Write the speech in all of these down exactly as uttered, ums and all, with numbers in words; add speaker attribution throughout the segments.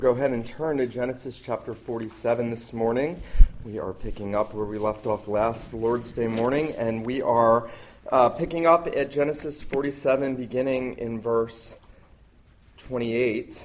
Speaker 1: Go ahead and turn to Genesis chapter forty-seven this morning. We are picking up where we left off last Lord's Day morning, and we are uh, picking up at Genesis forty-seven, beginning in verse twenty-eight.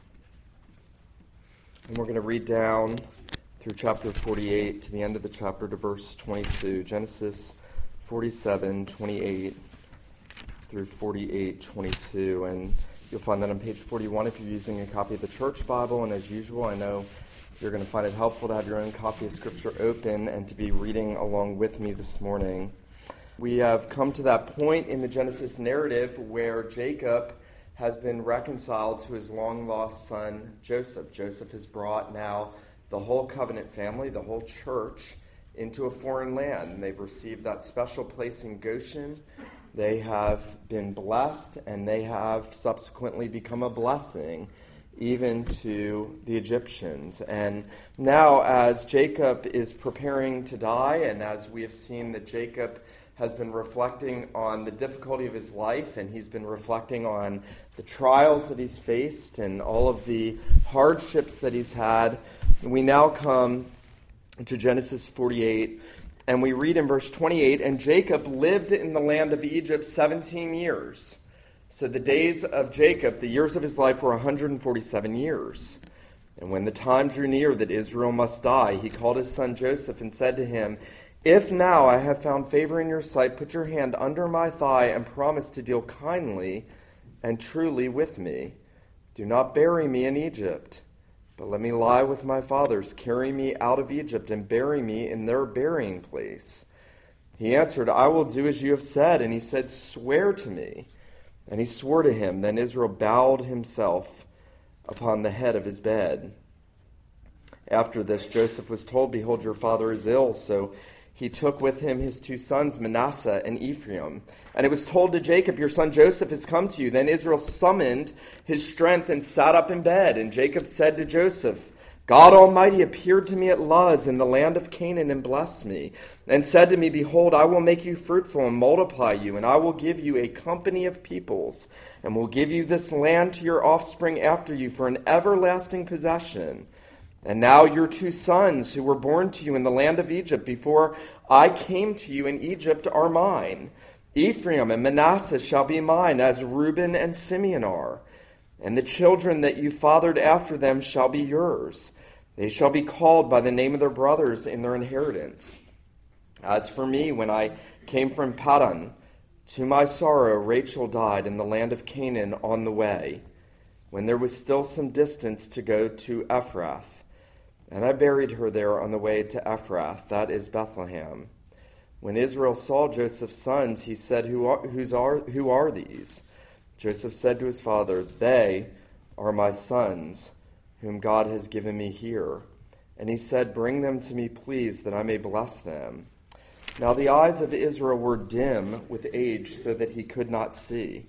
Speaker 1: And we're going to read down through chapter forty-eight to the end of the chapter to verse twenty-two. Genesis forty-seven, twenty-eight through forty-eight, twenty-two. And you'll find that on page forty-one if you're using a copy of the Church Bible. And as usual, I know you're going to find it helpful to have your own copy of Scripture open and to be reading along with me this morning. We have come to that point in the Genesis narrative where Jacob has been reconciled to his long-lost son, Joseph. Joseph has brought now the whole covenant family, the whole church, into a foreign land. And they've received that special place in Goshen. They have been blessed, and they have subsequently become a blessing even to the Egyptians. And now as Jacob is preparing to die, and as we have seen that Jacob has been reflecting on the difficulty of his life, and he's been reflecting on the trials that he's faced and all of the hardships that he's had, we now come to Genesis forty-eight. And we read in verse twenty-eight, and Jacob lived in the land of Egypt seventeen years. So the days of Jacob, the years of his life, were one hundred forty-seven years. And when the time drew near that Israel must die, he called his son Joseph and said to him, "If now I have found favor in your sight, put your hand under my thigh and promise to deal kindly and truly with me. Do not bury me in Egypt, but let me lie with my fathers. Carry me out of Egypt and bury me in their burying place." He answered, "I will do as you have said." And he said, "Swear to me." And he swore to him. Then Israel bowed himself upon the head of his bed. After this, Joseph was told, "Behold, your father is ill." So he took with him his two sons, Manasseh and Ephraim. And it was told to Jacob, "Your son Joseph has come to you." Then Israel summoned his strength and sat up in bed. And Jacob said to Joseph, "God Almighty appeared to me at Luz in the land of Canaan and blessed me, and said to me, Behold, I will make you fruitful and multiply you, and I will give you a company of peoples, and will give you this land to your offspring after you for an everlasting possession. And now your two sons who were born to you in the land of Egypt before I came to you in Egypt are mine. Ephraim and Manasseh shall be mine, as Reuben and Simeon are. And the children that you fathered after them shall be yours. They shall be called by the name of their brothers in their inheritance. As for me, when I came from Paddan, to my sorrow Rachel died in the land of Canaan on the way, when there was still some distance to go to Ephrath. And I buried her there on the way to Ephrath, that is Bethlehem. When Israel saw Joseph's sons, he said, Who are, whose are, who are these? Joseph said to his father, "They are my sons, whom God has given me here." And he said, "Bring them to me, please, that I may bless them." Now the eyes of Israel were dim with age, so that he could not see.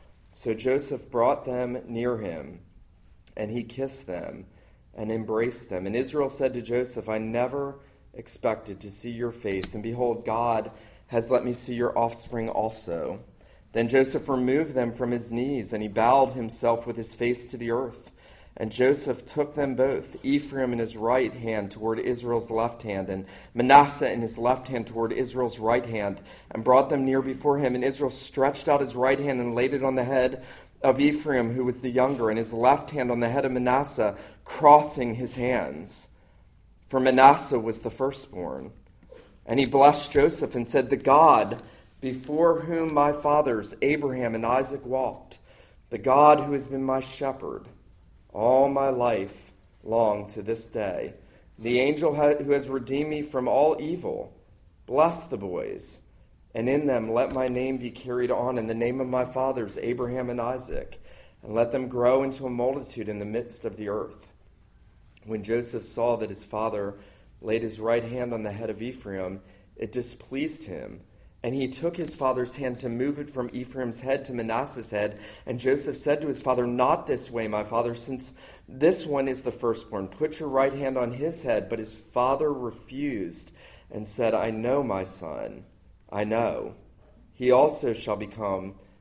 Speaker 1: So Joseph brought them near him, and he kissed them and embraced them. And Israel said to Joseph, "I never expected to see your face, and behold, God has let me see your offspring also." Then Joseph removed them from his knees, and he bowed himself with his face to the earth. And Joseph took them both, Ephraim in his right hand toward Israel's left hand, and Manasseh in his left hand toward Israel's right hand, and brought them near before him. And Israel stretched out his right hand and laid it on the head of Ephraim, who was the younger, and his left hand on the head of Manasseh, crossing his hands. For Manasseh was the firstborn. And he blessed Joseph and said, "The God before whom my fathers Abraham and Isaac walked, the God who has been my shepherd all my life long to this day, the angel who has redeemed me from all evil, bless the boys, and in them let my name be carried on in the name of my fathers Abraham and Isaac, and let them grow into a multitude in the midst of the earth." When Joseph saw that his father laid his right hand on the head of Ephraim, it displeased him. And he took his father's hand to move it from Ephraim's head to Manasseh's head. And Joseph said to his father, "Not this way, my father, since this one is the firstborn. Put your right hand on his head." But his father refused and said, "I know, my son, I know. He also shall become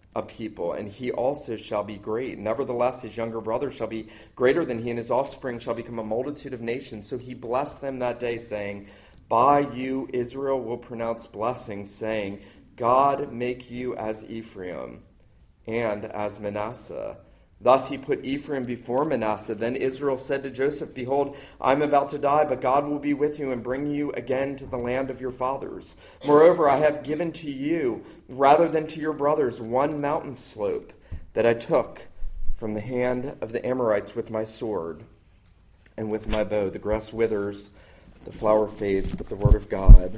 Speaker 1: a people, and he also shall be great. Nevertheless, his younger brother shall be greater than he, and his offspring shall become a multitude of nations. So he blessed them that day, saying, by you Israel will pronounce blessing, saying, God make you as Ephraim and as Manasseh. Thus he put Ephraim before Manasseh. Then Israel said to Joseph, behold, I am about to die, but God will be with you and bring you again to the land of your fathers. Moreover, I have given to you, rather than to your brothers, one mountain slope that I took from the hand of the Amorites with my sword and with my bow. The grass withers, the flower fades, but the word of God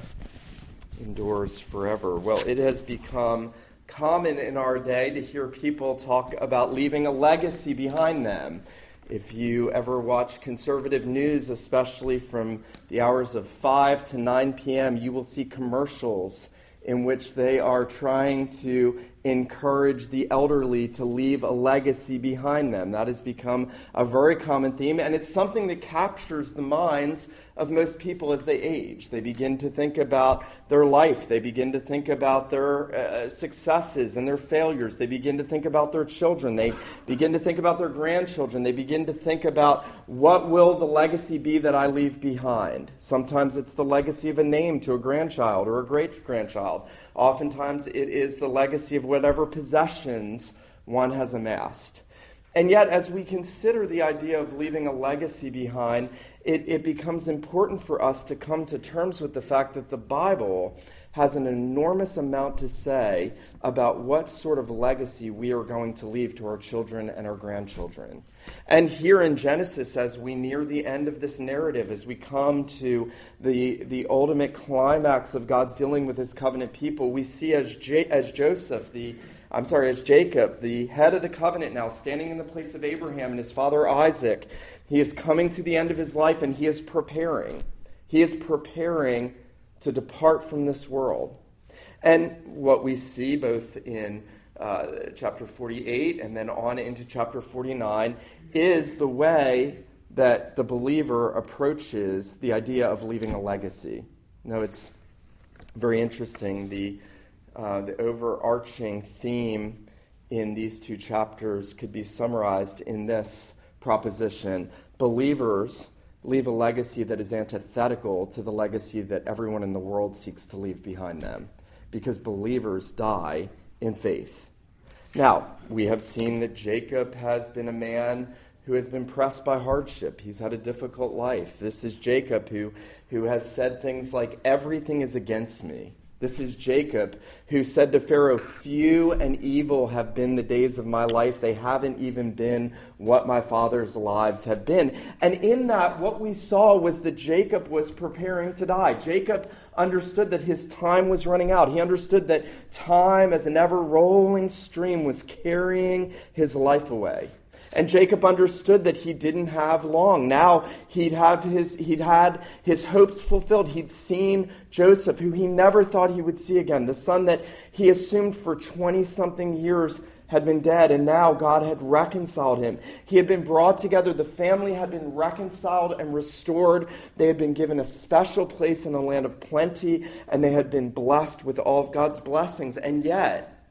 Speaker 1: endures forever. Well, it has become common in our day to hear people talk about leaving a legacy behind them. If you ever watch conservative news, especially from the hours of five to nine p.m., you will see commercials in which they are trying to encourage the elderly to leave a legacy behind them. That has become a very common theme, and it's something that captures the minds of most people as they age. They begin to think about their life. They begin to think about their uh, successes and their failures. They begin to think about their children. They begin to think about their grandchildren. They begin to think about, what will the legacy be that I leave behind? Sometimes it's the legacy of a name to a grandchild or a great-grandchild. Oftentimes it is the legacy of whatever possessions one has amassed. And yet, as we consider the idea of leaving a legacy behind, it, it becomes important for us to come to terms with the fact that the Bible has an enormous amount to say about what sort of legacy we are going to leave to our children and our grandchildren. And here in Genesis, as we near the end of this narrative, as we come to the, the ultimate climax of God's dealing with his covenant people, we see as, J- as Joseph, the I'm sorry, as Jacob, the head of the covenant now, standing in the place of Abraham and his father Isaac, he is coming to the end of his life and he is preparing. He is preparing to depart from this world. And what we see both in uh, chapter forty-eight and then on into chapter forty-nine is the way that the believer approaches the idea of leaving a legacy. Now, it's very interesting. The Uh, the overarching theme in these two chapters could be summarized in this proposition. Believers leave a legacy that is antithetical to the legacy that everyone in the world seeks to leave behind them, because believers die in faith. Now, we have seen that Jacob has been a man who has been pressed by hardship. He's had a difficult life. This is Jacob who, who has said things like, everything is against me. This is Jacob who said to Pharaoh, few and evil have been the days of my life. They haven't even been what my father's lives have been. And in that, what we saw was that Jacob was preparing to die. Jacob understood that his time was running out. He understood that time, as an ever-rolling stream, was carrying his life away. And Jacob understood that he didn't have long. Now he'd have his he'd had his hopes fulfilled. He'd seen Joseph, who he never thought he would see again, the son that he assumed for twenty-something years had been dead, and now God had reconciled him. He had been brought together. The family had been reconciled and restored. They had been given a special place in a land of plenty, and they had been blessed with all of God's blessings. And yet,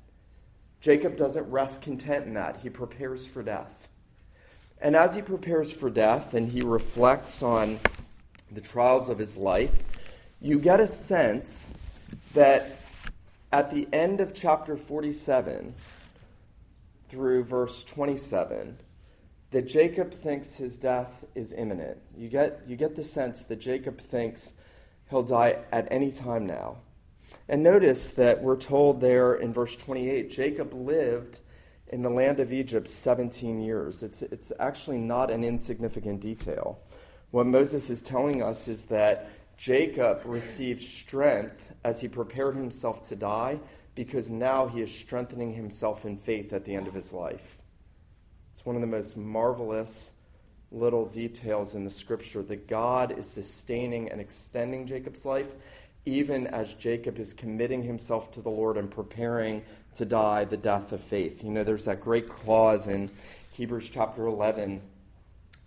Speaker 1: Jacob doesn't rest content in that. He prepares for death. And as he prepares for death and he reflects on the trials of his life, you get a sense that at the end of chapter forty-seven through verse twenty-seven, that Jacob thinks his death is imminent. You get, you get the sense that Jacob thinks he'll die at any time now. And notice that we're told there in verse twenty-eight, Jacob lived in the land of Egypt seventeen years. It's, it's actually not an insignificant detail. What Moses is telling us is that Jacob received strength as he prepared himself to die, because now he is strengthening himself in faith at the end of his life. It's one of the most marvelous little details in the scripture that God is sustaining and extending Jacob's life, even as Jacob is committing himself to the Lord and preparing to die the death of faith. You know, there's that great clause in Hebrews chapter eleven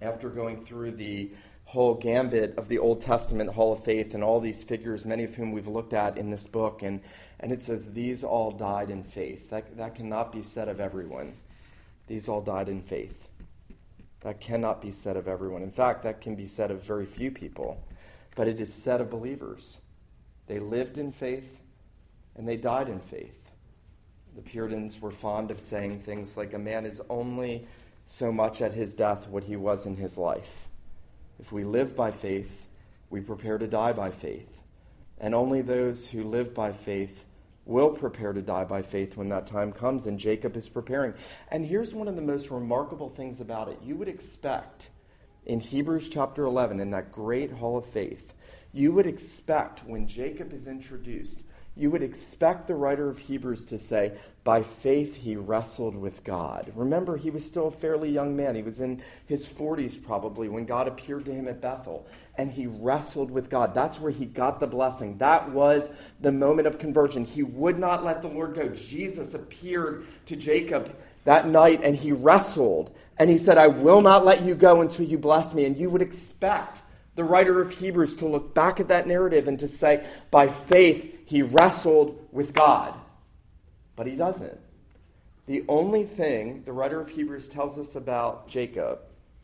Speaker 1: after going through the whole gambit of the Old Testament Hall of Faith and all these figures, many of whom we've looked at in this book, and, and it says, these all died in faith. That, that cannot be said of everyone. These all died in faith. That cannot be said of everyone. In fact, that can be said of very few people. But it is said of believers. They lived in faith, and they died in faith. The Puritans were fond of saying things like, a man is only so much at his death what he was in his life. If we live by faith, we prepare to die by faith. And only those who live by faith will prepare to die by faith when that time comes, and Jacob is preparing. And here's one of the most remarkable things about it. You would expect in Hebrews chapter eleven, in that great hall of faith, you would expect when Jacob is introduced, you would expect the writer of Hebrews to say, by faith he wrestled with God. Remember, he was still a fairly young man. He was in his forties probably when God appeared to him at Bethel. And he wrestled with God. That's where he got the blessing. That was the moment of conversion. He would not let the Lord go. Jesus appeared to Jacob that night and he wrestled. And he said, I will not let you go until you bless me. And you would expect the writer of Hebrews to look back at that narrative and to say, by faith he wrestled with God. But he doesn't. The only thing the writer of Hebrews tells us about Jacob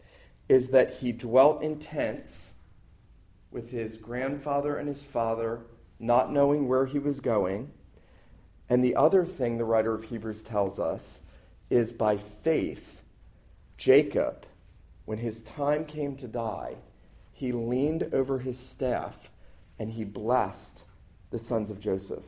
Speaker 1: is that he dwelt in tents with his grandfather and his father, not knowing where he was going. And the other thing the writer of Hebrews tells us is by faith, Jacob, when his time came to die, he leaned over his staff and he blessed the sons of Joseph.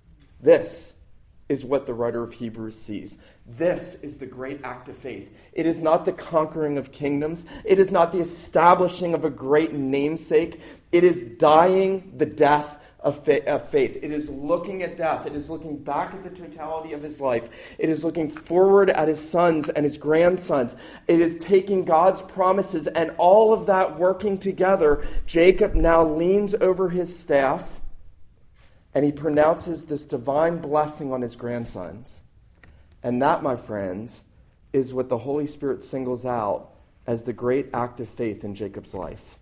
Speaker 1: This is what the writer of Hebrews sees. This is the great act of faith. It is not the conquering of kingdoms. It is not the establishing of a great namesake. It is dying the death of faith. It is looking at death. It is looking back at the totality of his life. It is looking forward at his sons and his grandsons. It is taking God's promises and all of that working together. Jacob now leans over his staff and he pronounces this divine blessing on his grandsons. And that, my friends, is what the Holy Spirit singles out as the great act of faith in Jacob's life.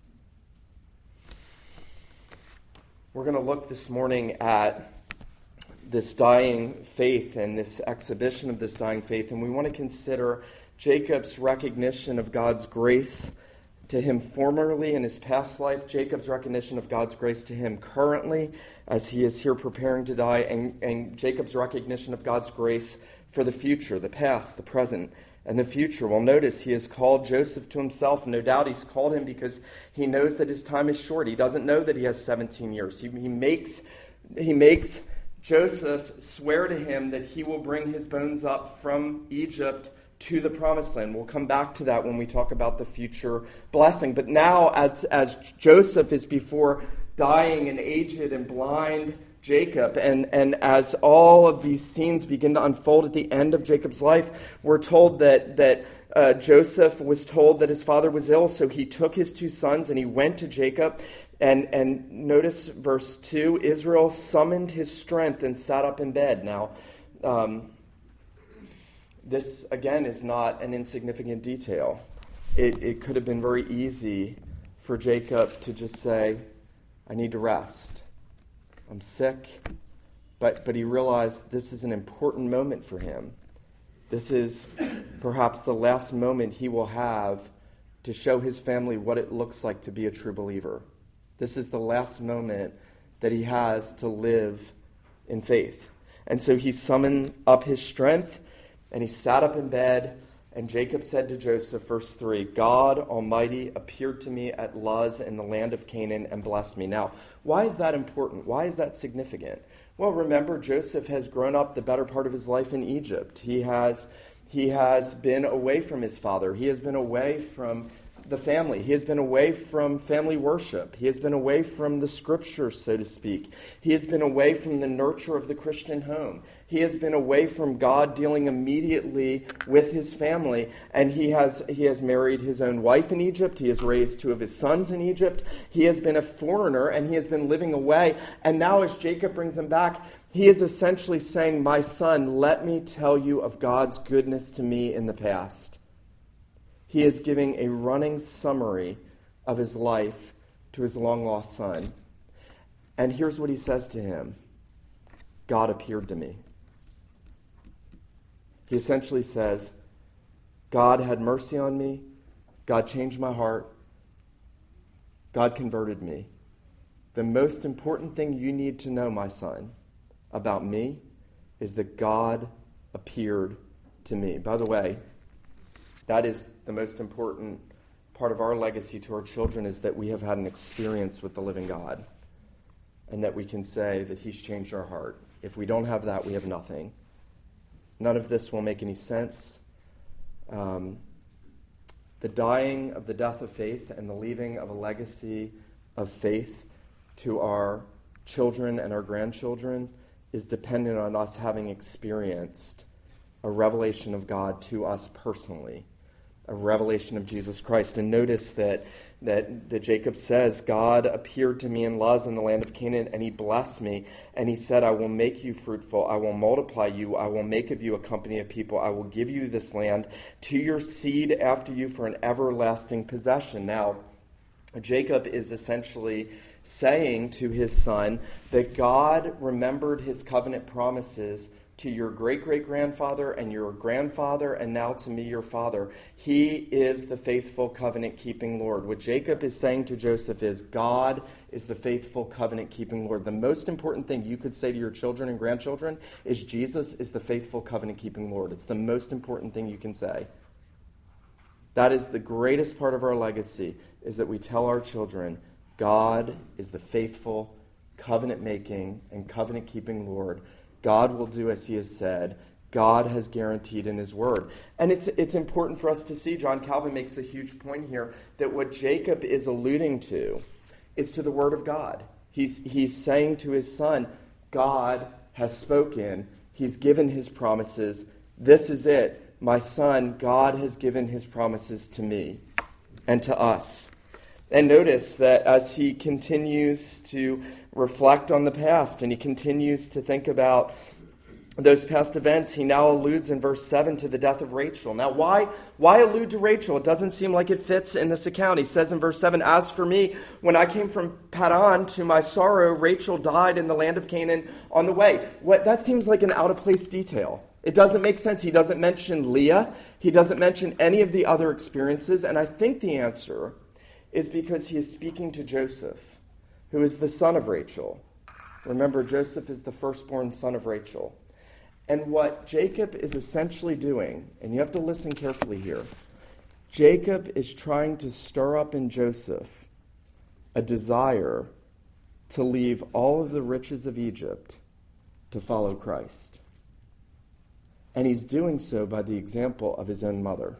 Speaker 1: We're going to look this morning at this dying faith and this exhibition of this dying faith, and we want to consider Jacob's recognition of God's grace to him formerly in his past life, Jacob's recognition of God's grace to him currently as he is here preparing to die, and, and Jacob's recognition of God's grace for the future, the past, the present, and the future. Well, notice he has called Joseph to himself. No doubt he's called him because he knows that his time is short. He doesn't know that he has seventeen years. He, he makes he makes Joseph swear to him that he will bring his bones up from Egypt to the promised land. We'll come back to that when we talk about the future blessing. But now, as, as Joseph is before dying and aged and blind Jacob, and, and as all of these scenes begin to unfold at the end of Jacob's life, we're told that, that uh, Joseph was told that his father was ill, so he took his two sons and he went to Jacob. And, and notice verse two, Israel summoned his strength and sat up in bed. Now, um, this, again, is not an insignificant detail. It, it could have been very easy for Jacob to just say, I need to rest. I'm sick. But, but he realized this is an important moment for him. This is perhaps the last moment he will have to show his family what it looks like to be a true believer. This is the last moment that he has to live in faith. And so he summoned up his strength, and he sat up in bed, and Jacob said to Joseph, verse three, God Almighty appeared to me at Luz in the land of Canaan and blessed me. Now, why is that important? Why is that significant? Well, remember, Joseph has grown up the better part of his life in Egypt. He has, he has been away from his father. He has been away from the family. He has been away from family worship. He has been away from the scriptures, so to speak. He has been away from the nurture of the Christian home. He has been away from God dealing immediately with his family, and he has he has married his own wife in Egypt. He has raised two of his sons in Egypt. He has been a foreigner, and he has been living away. And now as Jacob brings him back, he is essentially saying, my son, let me tell you of God's goodness to me in the past. He is giving a running summary of his life to his long-lost son. And here's what he says to him. God appeared to me. He essentially says, God had mercy on me. God changed my heart. God converted me. The most important thing you need to know, my son, about me is that God appeared to me. By the way, that is the most important part of our legacy to our children, is that we have had an experience with the living God and that we can say that he's changed our heart. If we don't have that, we have nothing. None of this will make any sense. Um, the dying of the death of faith and the leaving of a legacy of faith to our children and our grandchildren is dependent on us having experienced a revelation of God to us personally, a revelation of Jesus Christ. And notice that, that, that Jacob says, God appeared to me in Luz in the land of Canaan, and he blessed me. And he said, I will make you fruitful. I will multiply you. I will make of you a company of people. I will give you this land to your seed after you for an everlasting possession. Now, Jacob is essentially saying to his son that God remembered his covenant promises to your great-great-grandfather and your grandfather, and now to me, your father. He is the faithful covenant-keeping Lord. What Jacob is saying to Joseph is, God is the faithful covenant-keeping Lord. The most important thing you could say to your children and grandchildren is, Jesus is the faithful covenant-keeping Lord. It's the most important thing you can say. That is the greatest part of our legacy, is that we tell our children, God is the faithful, covenant-making, and covenant-keeping Lord. God will do as he has said. God has guaranteed in his word. And it's it's important for us to see, John Calvin makes a huge point here, that what Jacob is alluding to is to the word of God. He's, he's saying to his son, God has spoken. He's given his promises. This is it. My son, God has given his promises to me and to us. And notice that as he continues to reflect on the past and he continues to think about those past events, he now alludes in verse seven to the death of Rachel. Now, why, why allude to Rachel? It doesn't seem like it fits in this account. He says in verse seven, as for me, when I came from Paddan, to my sorrow, Rachel died in the land of Canaan on the way. What, that seems like an out-of-place detail. It doesn't make sense. He doesn't mention Leah. He doesn't mention any of the other experiences. And I think the answer is because he is speaking to Joseph, who is the son of Rachel. Remember, Joseph is the firstborn son of Rachel. And what Jacob is essentially doing, and you have to listen carefully here, Jacob is trying to stir up in Joseph a desire to leave all of the riches of Egypt to follow Christ. And he's doing so by the example of his own mother.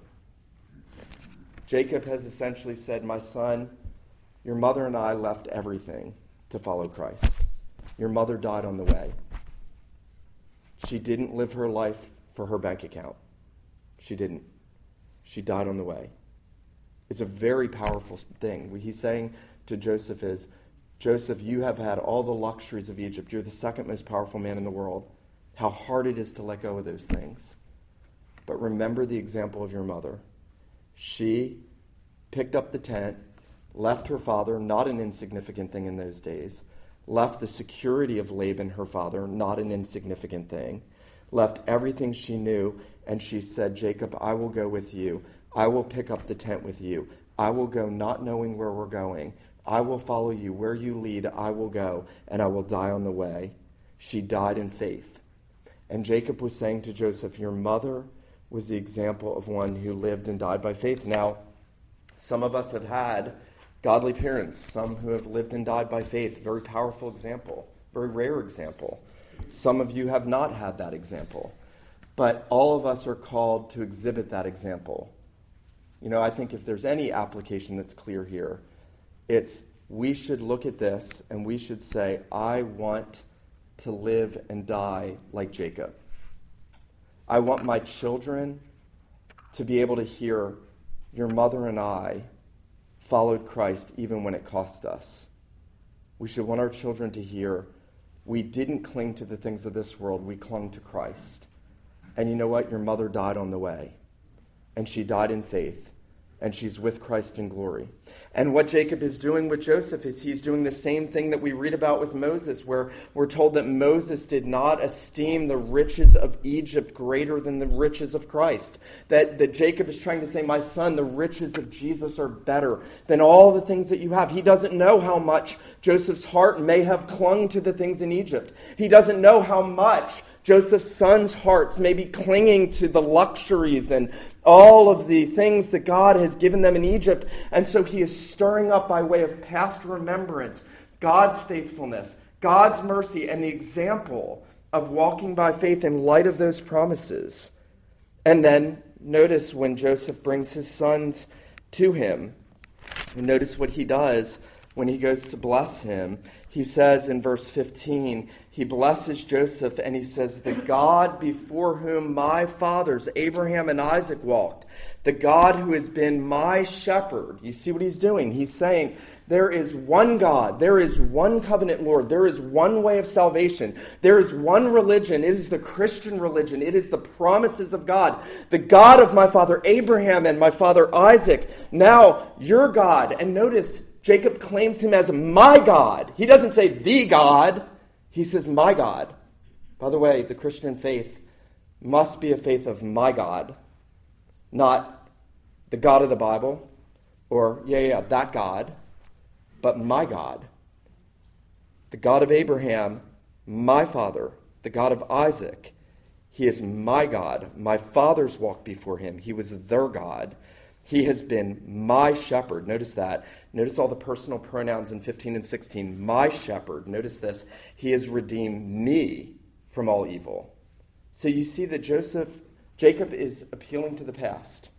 Speaker 1: Jacob has essentially said, my son, your mother and I left everything to follow Christ. Your mother died on the way. She didn't live her life for her bank account. She didn't. She died on the way. It's a very powerful thing. What he's saying to Joseph is, Joseph, you have had all the luxuries of Egypt. You're the second most powerful man in the world. How hard it is to let go of those things. But remember the example of your mother. She picked up the tent, left her father, not an insignificant thing in those days, left the security of Laban, her father, not an insignificant thing, left everything she knew, and she said, Jacob, I will go with you. I will pick up the tent with you. I will go not knowing where we're going. I will follow you. Where you lead, I will go, and I will die on the way. She died in faith. And Jacob was saying to Joseph, your mother was the example of one who lived and died by faith. Now, some of us have had godly parents, some who have lived and died by faith. Very powerful example, very rare example. Some of you have not had that example. But all of us are called to exhibit that example. You know, I think if there's any application that's clear here, it's we should look at this and we should say, I want to live and die like Jacob. I want my children to be able to hear, your mother and I followed Christ even when it cost us. We should want our children to hear, we didn't cling to the things of this world, we clung to Christ. And you know what? Your mother died on the way. And she died in faith. and she's with Christ in glory. And what Jacob is doing with Joseph is he's doing the same thing that we read about with Moses, where we're told that Moses did not esteem the riches of Egypt greater than the riches of Christ. That, that Jacob is trying to say, my son, the riches of Jesus are better than all the things that you have. He doesn't know how much Joseph's heart may have clung to the things in Egypt. He doesn't know how much Joseph's sons' hearts may be clinging to the luxuries and all of the things that God has given them in Egypt. And so he is stirring up by way of past remembrance God's faithfulness, God's mercy, and the example of walking by faith in light of those promises. And then notice when Joseph brings his sons to him, and notice what he does when he goes to bless him. He says in verse fifteen, he blesses Joseph and he says, the God before whom my fathers, Abraham and Isaac, walked, the God who has been my shepherd. You see what he's doing? He's saying, there is one God, there is one covenant Lord, there is one way of salvation, there is one religion, it is the Christian religion, it is the promises of God, the God of my father Abraham and my father Isaac, now your God. And notice, Jacob claims him as my God. He doesn't say the God, he says my God. By the way, the Christian faith must be a faith of my God, not the God of the Bible, or, yeah, yeah, that God, but my God. The God of Abraham, my father, the God of Isaac. He is my God. My fathers walked before him. He was their God. He has been my shepherd. Notice that. Notice all the personal pronouns in fifteen and sixteen. My shepherd. Notice this. He has redeemed me from all evil. So you see that Joseph, Jacob is appealing to the past.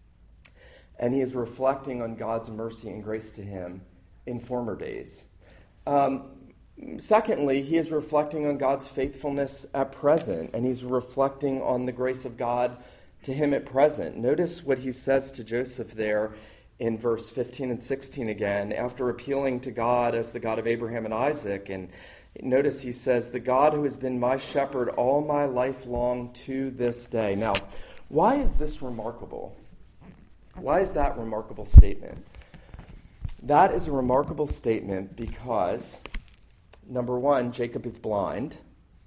Speaker 1: And he is reflecting on God's mercy and grace to him in former days. Um, secondly, he is reflecting on God's faithfulness at present. And he's reflecting on the grace of God to him at present. Notice what he says to Joseph there in verse fifteen and sixteen again, after appealing to God as the God of Abraham and Isaac. And notice he says, the God who has been my shepherd all my life long to this day. Now, why is this remarkable? Why is that a remarkable statement? That is a remarkable statement because, number one, Jacob is blind,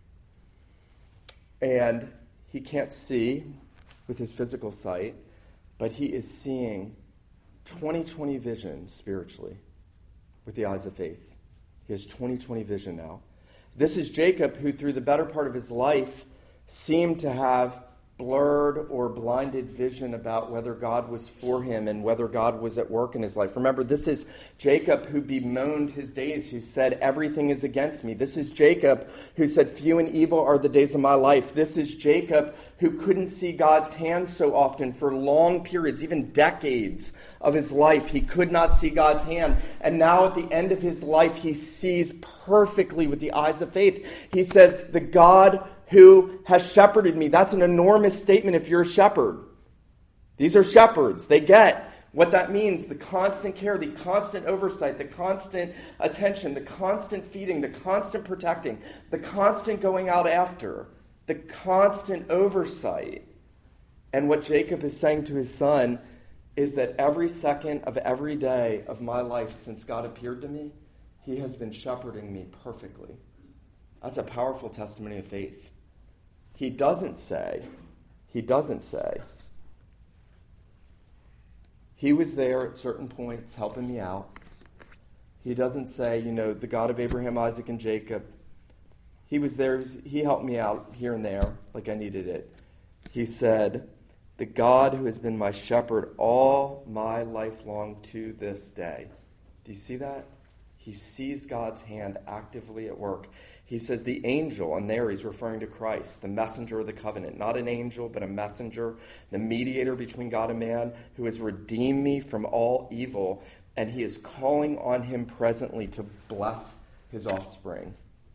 Speaker 1: and he can't see with his physical sight, but he is seeing twenty twenty vision spiritually with the eyes of faith. He has twenty twenty vision now. This is Jacob, who through the better part of his life seemed to have blurred or blinded vision about whether God was for him and whether God was at work in his life. Remember, this is Jacob who bemoaned his days, who said, everything is against me. This is Jacob who said, few and evil are the days of my life. This is Jacob who couldn't see God's hand so often for long periods, even decades of his life. He could not see God's hand. And now at the end of his life, he sees perfectly with the eyes of faith. He says, the God who has shepherded me. That's an enormous statement if you're a shepherd. These are shepherds. They get what that means. The constant care, the constant oversight, the constant attention, the constant feeding, the constant protecting, the constant going out after, the constant oversight. And what Jacob is saying to his son is that every second of every day of my life since God appeared to me, he has been shepherding me perfectly. That's a powerful testimony of faith. He doesn't say, he doesn't say, he was there at certain points helping me out. He doesn't say, you know, the God of Abraham, Isaac, and Jacob, he was there, he helped me out here and there like I needed it. He said, the God who has been my shepherd all my life long to this day. Do you see that? He sees God's hand actively at work. He says the angel, and there he's referring to Christ, the messenger of the covenant. Not an angel, but a messenger, the mediator between God and man, who has redeemed me from all evil. And he is calling on him presently to bless his offspring.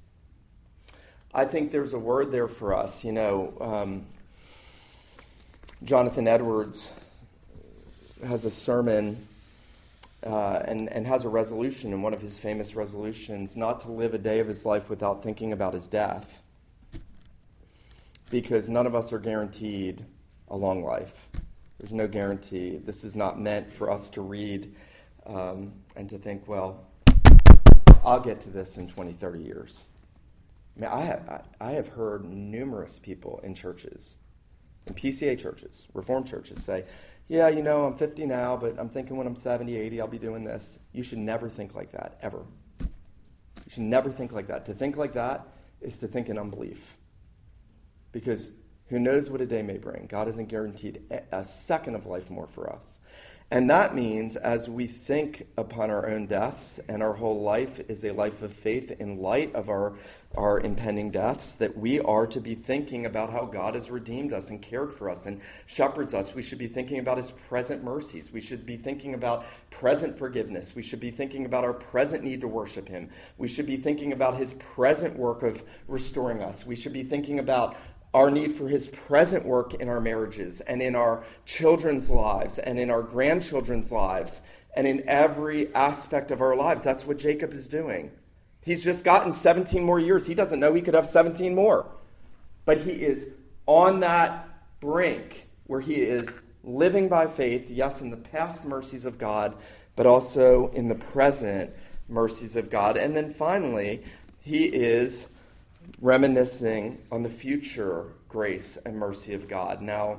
Speaker 1: I think there's a word there for us. You know, um, Jonathan Edwards has a sermon Uh, and, and has a resolution in one of his famous resolutions, not to live a day of his life without thinking about his death. Because none of us are guaranteed a long life. There's no guarantee. This is not meant for us to read um, and to think, well, I'll get to this in twenty, thirty years. I mean, I have, I have heard numerous people in churches, in P C A churches, Reformed churches, say, yeah, you know, I'm fifty now, but I'm thinking when I'm seventy, eighty, I'll be doing this. You should never think like that, ever. You should never think like that. To think like that is to think in unbelief. Because who knows what a day may bring? God hasn't guaranteed a second of life more for us. And that means as we think upon our own deaths, and our whole life is a life of faith in light of our, our impending deaths, that we are to be thinking about how God has redeemed us and cared for us and shepherds us. We should be thinking about his present mercies. We should be thinking about present forgiveness. We should be thinking about our present need to worship him. We should be thinking about his present work of restoring us. We should be thinking about our need for his present work in our marriages and in our children's lives and in our grandchildren's lives and in every aspect of our lives. That's what Jacob is doing. He's just gotten seventeen more years. He doesn't know he could have seventeen more. But he is on that brink where he is living by faith, yes, in the past mercies of God, but also in the present mercies of God. And then finally, he is reminiscing on the future grace and mercy of God. Now,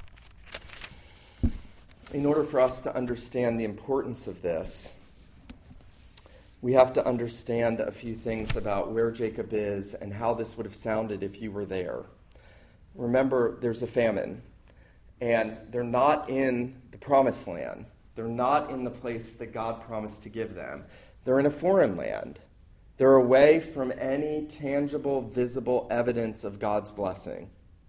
Speaker 1: in order for us to understand the importance of this, we have to understand a few things about where Jacob is and how this would have sounded if you were there. Remember, there's a famine, and they're not in the promised land. They're not in the place that God promised to give them. They're in a foreign land. They're away from any tangible, visible evidence of God's blessing.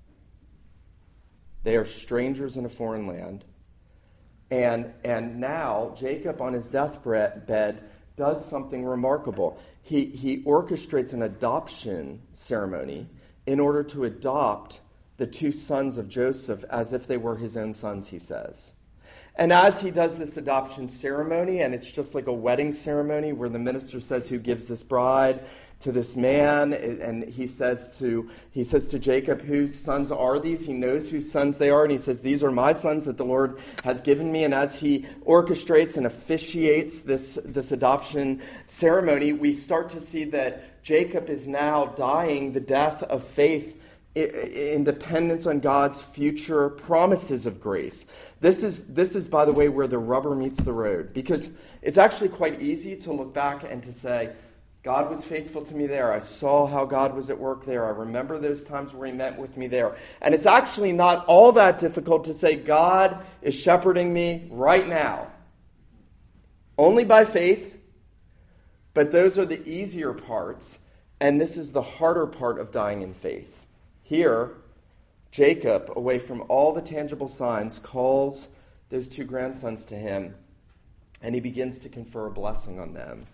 Speaker 1: They are strangers in a foreign land. And, and now, Jacob on his deathbed does something remarkable. He, he orchestrates an adoption ceremony in order to adopt the two sons of Joseph as if they were his own sons, he says. And as he does this adoption ceremony, and it's just like a wedding ceremony where the minister says who gives this bride to this man, and he says to he says to Jacob, whose sons are these? He knows whose sons they are, and he says, these are my sons that the Lord has given me. And as he orchestrates and officiates this, this adoption ceremony, we start to see that Jacob is now dying the death of faith in dependence on God's future promises of grace. This is, this is, by the way, where the rubber meets the road. Because it's actually quite easy to look back and to say, God was faithful to me there. I saw how God was at work there. I remember those times where he met with me there. And it's actually not all that difficult to say, God is shepherding me right now. Only by faith. But those are the easier parts. And this is the harder part of dying in faith. Here, Jacob, away from all the tangible signs, calls those two grandsons to him, and he begins to confer a blessing on them.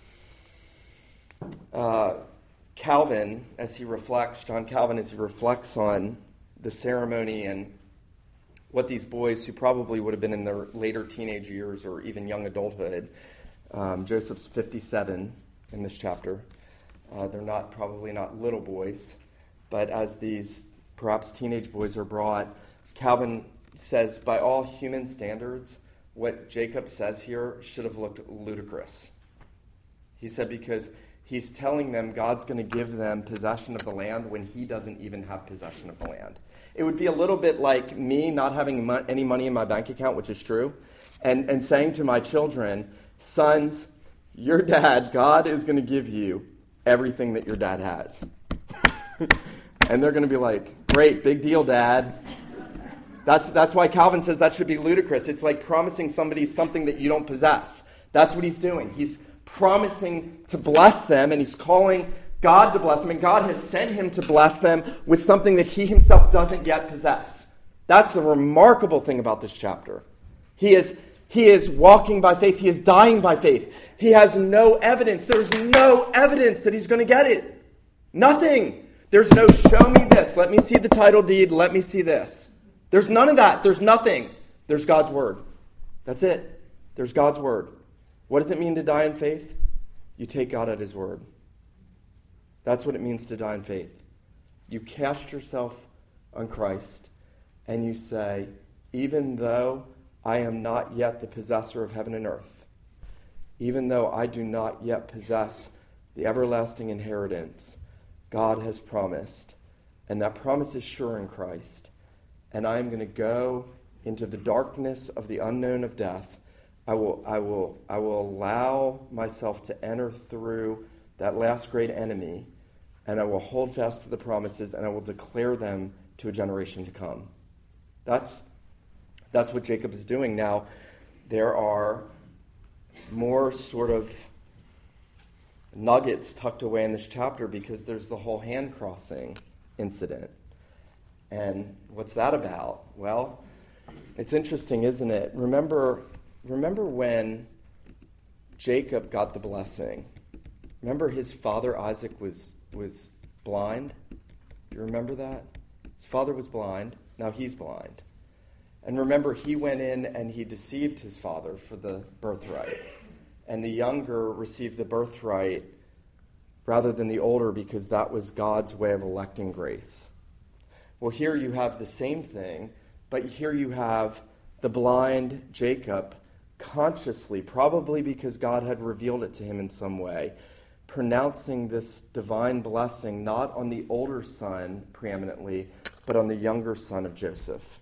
Speaker 1: Uh, Calvin, as he reflects, John Calvin, as he reflects on the ceremony and what these boys, who probably would have been in their later teenage years or even young adulthood, um, Joseph's fifty-seven in this chapter. Uh, they're not probably not little boys. But as these perhaps teenage boys are brought, Calvin says, by all human standards, what Jacob says here should have looked ludicrous. He said because he's telling them God's going to give them possession of the land when he doesn't even have possession of the land. It would be a little bit like me not having mo- any money in my bank account, which is true, and, and saying to my children, sons, your dad, God is going to give you everything that your dad has. And they're going to be like, great, big deal, Dad. That's that's why Calvin says that should be ludicrous. It's like promising somebody something that you don't possess. That's what he's doing. He's promising to bless them, and he's calling God to bless them, and God has sent him to bless them with something that he himself doesn't yet possess. That's the remarkable thing about this chapter. He is, he is walking by faith. He is dying by faith. He has no evidence. There's no evidence that he's going to get it. Nothing. There's no show me this. Let me see the title deed. Let me see this. There's none of that. There's nothing. There's God's word. That's it. There's God's word. What does it mean to die in faith? You take God at his word. That's what it means to die in faith. You cast yourself on Christ and you say, even though I am not yet the possessor of heaven and earth, even though I do not yet possess the everlasting inheritance God has promised, and that promise is sure in Christ, and I am going to go into the darkness of the unknown of death, I will, I will, I will allow myself to enter through that last great enemy, and I will hold fast to the promises, and I will declare them to a generation to come. That's, that's what Jacob is doing. Now, there are more sort of nuggets tucked away in this chapter because there's the whole hand crossing incident. And what's that about? Well, it's interesting, isn't it? Remember, remember when Jacob got the blessing? Remember his father Isaac was was blind? You remember that? His father was blind. Now he's blind. And remember, he went in and he deceived his father for the birthright. And the younger received the birthright rather than the older because that was God's way of electing grace. Well, here you have the same thing, but here you have the blind Jacob consciously, probably because God had revealed it to him in some way, pronouncing this divine blessing not on the older son preeminently, but on the younger son of Joseph.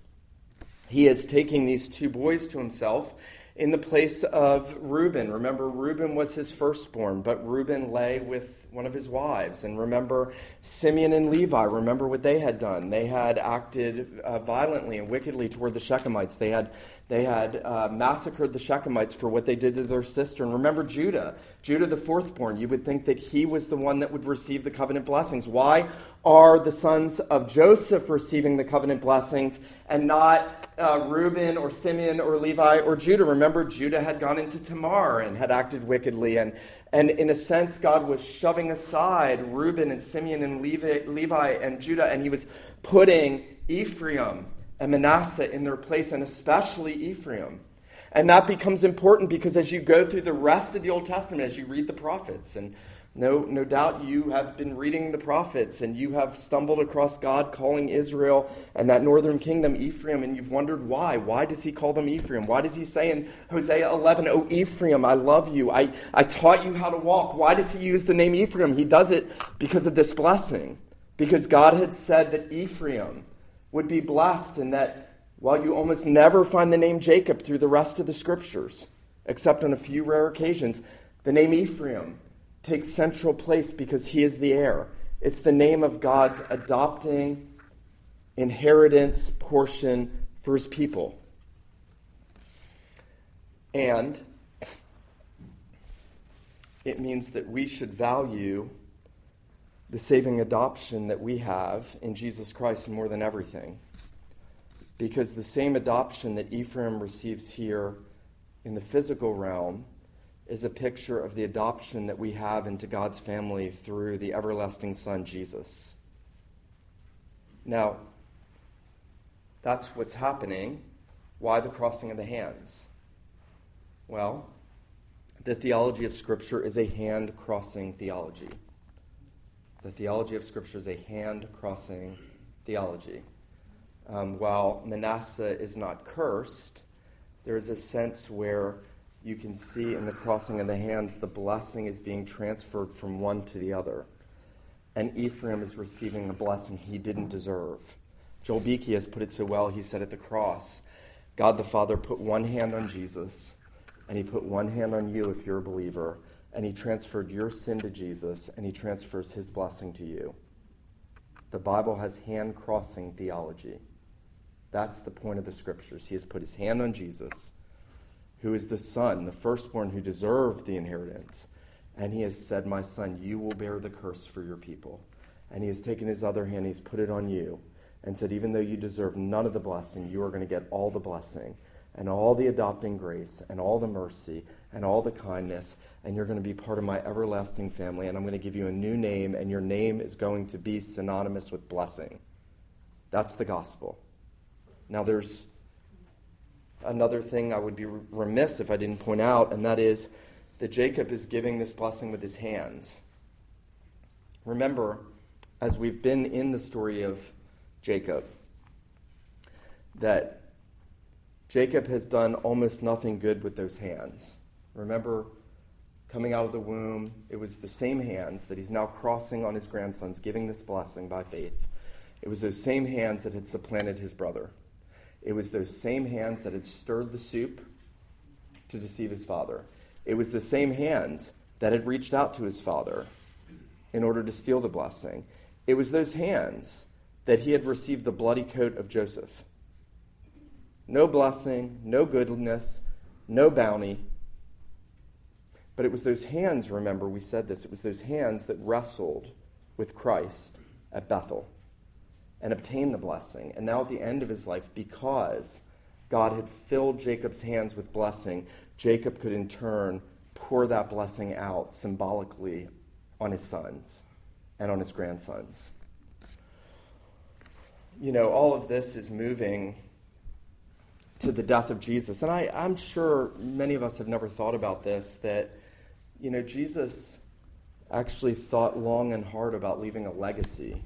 Speaker 1: He is taking these two boys to himself in the place of Reuben. Remember, Reuben was his firstborn, but Reuben lay with one of his wives. And remember, Simeon and Levi, remember what they had done. They had acted uh, violently and wickedly toward the Shechemites. They had they had uh, massacred the Shechemites for what they did to their sister. And remember Judah, Judah the fourthborn. You would think that he was the one that would receive the covenant blessings. Why are the sons of Joseph receiving the covenant blessings and not Uh, Reuben or Simeon or Levi or Judah? Remember, Judah had gone into Tamar and had acted wickedly. And, and in a sense, God was shoving aside Reuben and Simeon and Levi, Levi and Judah, and he was putting Ephraim and Manasseh in their place, and especially Ephraim. And that becomes important because as you go through the rest of the Old Testament, as you read the prophets, and No, no doubt you have been reading the prophets and you have stumbled across God calling Israel and that northern kingdom Ephraim, and you've wondered why. Why does he call them Ephraim? Why does he say in Hosea eleven, "Oh, Ephraim, I love you. I, I taught you how to walk." Why does he use the name Ephraim? He does it because of this blessing. Because God had said that Ephraim would be blessed, and that while you almost never find the name Jacob through the rest of the scriptures, except on a few rare occasions, the name Ephraim takes central place because he is the heir. It's the name of God's adopting inheritance portion for his people. And it means that we should value the saving adoption that we have in Jesus Christ more than everything. Because the same adoption that Ephraim receives here in the physical realm is a picture of the adoption that we have into God's family through the everlasting Son, Jesus. Now, that's what's happening. Why the crossing of the hands? Well, the theology of Scripture is a hand-crossing theology. The theology of Scripture is a hand-crossing theology. Um, while Manasseh is not cursed, there is a sense where you can see in the crossing of the hands, the blessing is being transferred from one to the other. And Ephraim is receiving a blessing he didn't deserve. Joel Beakey has put it so well. He said at the cross, God the Father put one hand on Jesus, and he put one hand on you if you're a believer, and he transferred your sin to Jesus, and he transfers his blessing to you. The Bible has hand-crossing theology. That's the point of the Scriptures. He has put his hand on Jesus, who is the son, the firstborn who deserved the inheritance. And he has said, my son, you will bear the curse for your people. And he has taken his other hand, he's put it on you, and said, even though you deserve none of the blessing, you are going to get all the blessing, and all the adopting grace, and all the mercy, and all the kindness, and you're going to be part of my everlasting family, and I'm going to give you a new name, and your name is going to be synonymous with blessing. That's the gospel. Now there's another thing I would be remiss if I didn't point out, and that is that Jacob is giving this blessing with his hands. Remember, as we've been in the story of Jacob, that Jacob has done almost nothing good with those hands. Remember, coming out of the womb, it was the same hands that he's now crossing on his grandsons, giving this blessing by faith. It was those same hands that had supplanted his brother. It was those same hands that had stirred the soup to deceive his father. It was the same hands that had reached out to his father in order to steal the blessing. It was those hands that he had received the bloody coat of Joseph. No blessing, no goodness, no bounty. But it was those hands, remember, we said this, it was those hands that wrestled with Christ at Bethel and obtained the blessing. And now at the end of his life, because God had filled Jacob's hands with blessing, Jacob could in turn pour that blessing out symbolically on his sons and on his grandsons. You know, all of this is moving to the death of Jesus. And I, I'm sure many of us have never thought about this, that, you know, Jesus actually thought long and hard about leaving a legacy.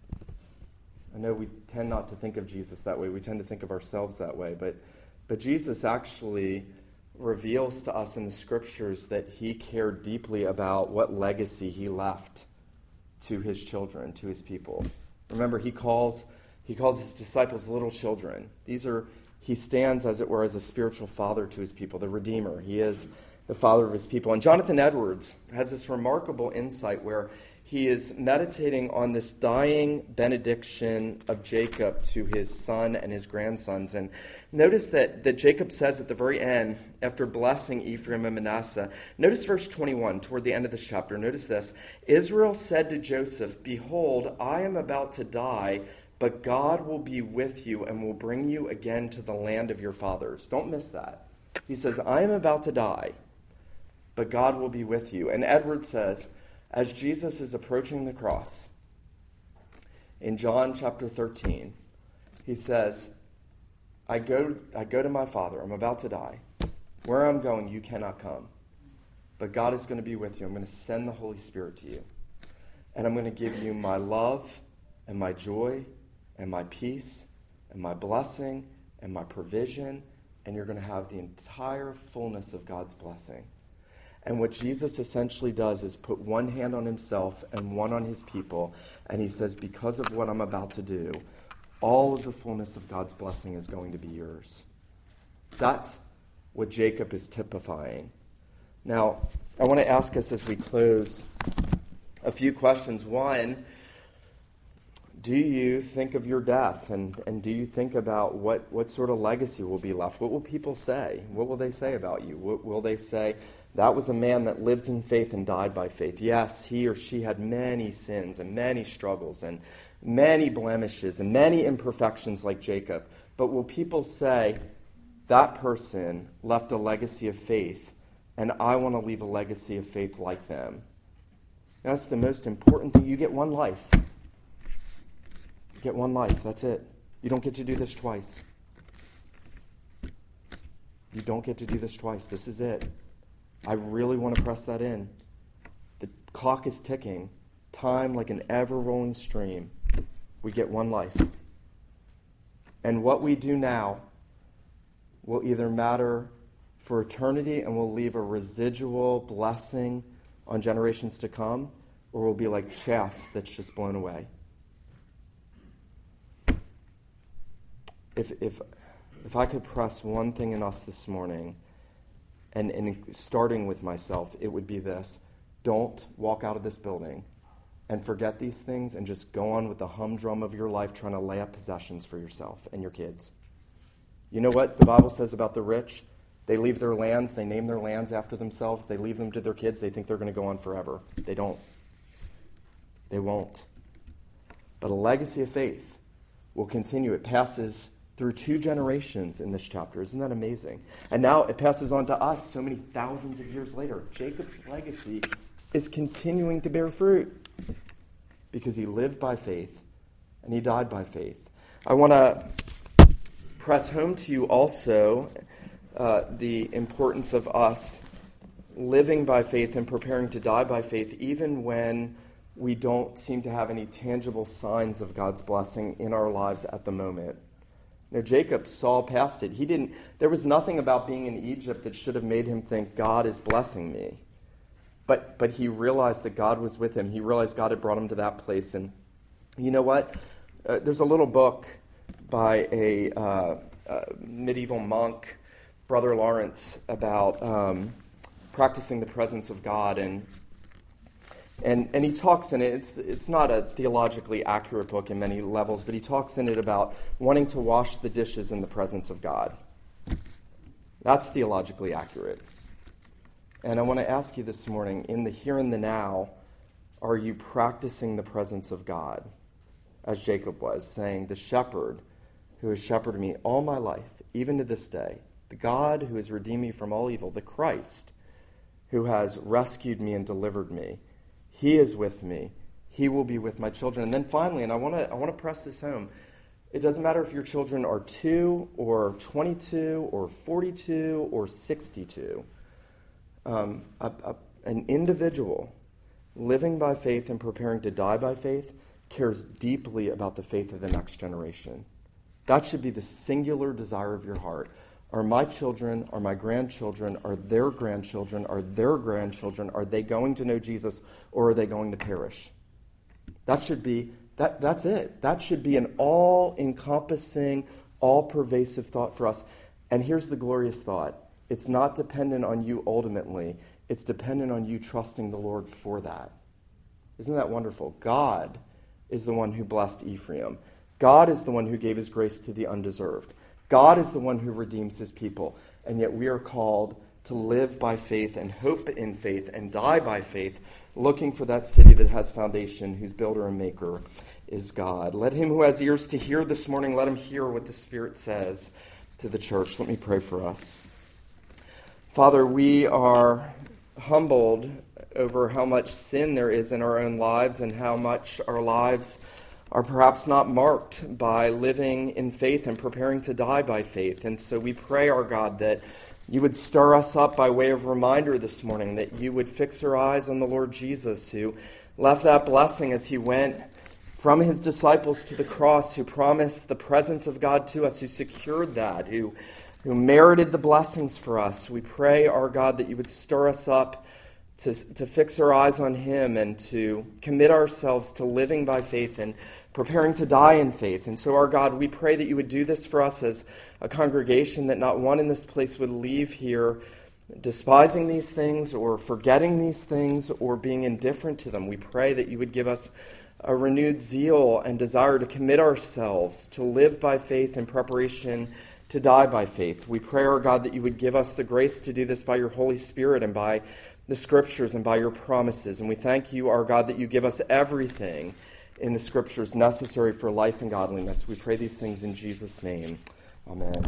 Speaker 1: I know we tend not to think of Jesus that way. We tend to think of ourselves that way. But, but Jesus actually reveals to us in the Scriptures that he cared deeply about what legacy he left to his children, to his people. Remember, he calls he calls his disciples little children. These are He stands, as it were, as a spiritual father to his people, the Redeemer. He is the father of his people. And Jonathan Edwards has this remarkable insight where he is meditating on this dying benediction of Jacob to his son and his grandsons. And notice that, that Jacob says at the very end, after blessing Ephraim and Manasseh, notice verse twenty-one, toward the end of this chapter. Notice this. Israel said to Joseph, "Behold, I am about to die, but God will be with you and will bring you again to the land of your fathers." Don't miss that. He says, I am about to die, but God will be with you. And Edward says, as Jesus is approaching the cross, in John chapter thirteen, he says, I go, I go to my Father. I'm about to die. Where I'm going, you cannot come. But God is going to be with you. I'm going to send the Holy Spirit to you. And I'm going to give you my love and my joy and my peace, and my blessing, and my provision, and you're going to have the entire fullness of God's blessing. And what Jesus essentially does is put one hand on himself and one on his people, and he says, because of what I'm about to do, all of the fullness of God's blessing is going to be yours. That's what Jacob is typifying. Now, I want to ask us as we close a few questions. One, do you think of your death, and, and do you think about what, what sort of legacy will be left? What will people say? What will they say about you? What, will they say, that was a man that lived in faith and died by faith? Yes, he or she had many sins and many struggles and many blemishes and many imperfections like Jacob. But will people say, that person left a legacy of faith, and I want to leave a legacy of faith like them? That's the most important thing. You get one life. You get one life. That's it. You don't get to do this twice. You don't get to do this twice. This is it. I really want to press that in. The clock is ticking. Time like an ever-rolling stream. We get one life. And what we do now will either matter for eternity and will leave a residual blessing on generations to come, or will be like chaff that's just blown away. If if if I could press one thing in us this morning, and, and starting with myself, it would be this. Don't walk out of this building and forget these things and just go on with the humdrum of your life trying to lay up possessions for yourself and your kids. You know what the Bible says about the rich? They leave their lands, they name their lands after themselves, they leave them to their kids, they think they're going to go on forever. They don't. They won't. But a legacy of faith will continue. It passes through two generations in this chapter. Isn't that amazing? And now it passes on to us so many thousands of years later. Jacob's legacy is continuing to bear fruit because he lived by faith and he died by faith. I want to press home to you also uh, the importance of us living by faith and preparing to die by faith, even when we don't seem to have any tangible signs of God's blessing in our lives at the moment. You know, Jacob saw past it. He didn't. There was nothing about being in Egypt that should have made him think God is blessing me. But but he realized that God was with him. He realized God had brought him to that place. And you know what? Uh, there's a little book by a, uh, a medieval monk, Brother Lawrence, about um, practicing the presence of God, and and and he talks in it. It's it's not a theologically accurate book in many levels, but he talks in it about wanting to wash the dishes in the presence of God. That's theologically accurate. And I want to ask you this morning, in the here and the now, are you practicing the presence of God, as Jacob was, saying, the shepherd who has shepherded me all my life, even to this day, the God who has redeemed me from all evil, the Christ who has rescued me and delivered me, he is with me. He will be with my children. And then finally, and I want to I want to press this home, it doesn't matter if your children are two or twenty-two or forty-two or sixty-two. Um, a, a, an individual living by faith and preparing to die by faith cares deeply about the faith of the next generation. That should be the singular desire of your heart. Are my children, are my grandchildren, are their grandchildren, are their grandchildren, are they going to know Jesus, or are they going to perish? That should be, that, that's it. That should be an all-encompassing, all-pervasive thought for us. And here's the glorious thought. It's not dependent on you ultimately. It's dependent on you trusting the Lord for that. Isn't that wonderful? God is the one who blessed Ephraim. God is the one who gave his grace to the undeserved. God is the one who redeems his people. And yet we are called to live by faith and hope in faith and die by faith, looking for that city that has foundation, whose builder and maker is God. Let him who has ears to hear this morning, let him hear what the Spirit says to the church. Let me pray for us. Father, we are humbled over how much sin there is in our own lives and how much our lives are perhaps not marked by living in faith and preparing to die by faith. And so we pray, our God, that you would stir us up by way of reminder this morning, that you would fix our eyes on the Lord Jesus, who left that blessing as he went from his disciples to the cross, who promised the presence of God to us, who secured that, who, who merited the blessings for us. We pray, our God, that you would stir us up To, to fix our eyes on him and to commit ourselves to living by faith and preparing to die in faith. And so, our God, we pray that you would do this for us as a congregation, that not one in this place would leave here despising these things or forgetting these things or being indifferent to them. We pray that you would give us a renewed zeal and desire to commit ourselves to live by faith in preparation to die by faith. We pray, our God, that you would give us the grace to do this by your Holy Spirit and by the Scriptures and by your promises. And we thank you, our God, that you give us everything in the Scriptures necessary for life and godliness. We pray these things in Jesus' name. Amen.